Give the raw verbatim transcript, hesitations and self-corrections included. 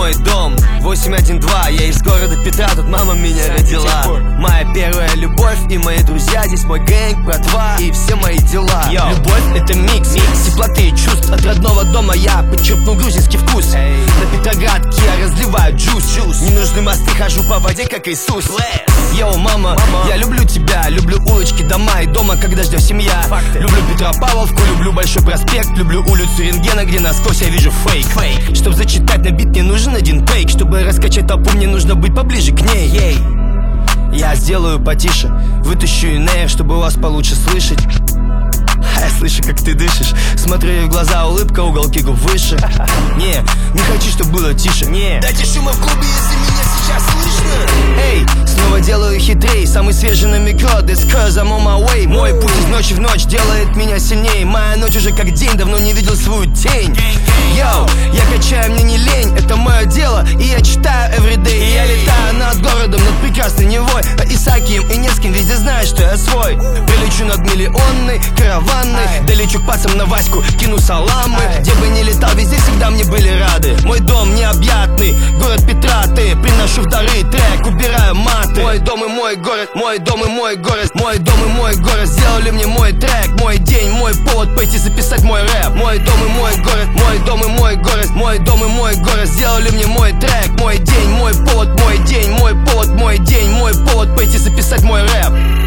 мой дом. Восемь один два, я из города Петра, тут мама меня родила. Моя первая любовь и мои друзья, здесь мой гэнг, братва и все мои дела. Йо. Любовь это микс, микс теплоты и чувств. От родного дома я подчеркнул грузинский вкус. Эй. На Петроградке я разливаю джус, джус. Не нужны мосты, хожу по воде, как Иисус. Йоу, мама, мама, я люблю тебя, люблю улочки, дома и дома, когда ждет семья. Факты. Люблю Петропавловку, люблю Большой проспект, люблю улицу Рентгена, где насквозь я вижу фейк. Фейк. Чтоб зачитать на бит, мне нужен один тейк. Чтобы раскачать толпу, мне нужно быть поближе к ней. Ей. Я сделаю потише, вытащу инея, чтобы вас получше слышать. Я слышу, как ты дышишь. Смотрю ей в глаза, улыбка, уголки губ выше. Не, не хочу, чтобы было тише. Не. Дайте шума в клубе, если меня сейчас слышно. Эй, снова делаю хитрей. Самый свежий на микро, this cause I'm on my way. Мой путь из ночи в ночь делает меня сильней. Моя ночь уже как день, давно не видел свою тень. Йоу, я качаю, мне не лень, это мое дело. И я читаю everyday. И я летаю над городом, над прекрасной Невой. А и с Акием, и не с кем, везде знаю, что я свой. Прилечу над миллионной караванной. Долечу к пацам на Ваську, кину саламы. Где бы ни летал, везде всегда мне были рады. Мой дом необъятный, город Петра, ты. Приношу второй трек, убираю маты. Мой дом и мой город, мой дом и мой город. Мой дом и мой город, сделали мне мой трек. Мой день, мой повод пойти записать мой рэп. Мой дом и мой город, мой дом и мой город. Мой дом и мой город, сделали мне мой трек. Мой день, мой повод, мой день, мой повод, мой день, мой повод пойти записать мой рэп.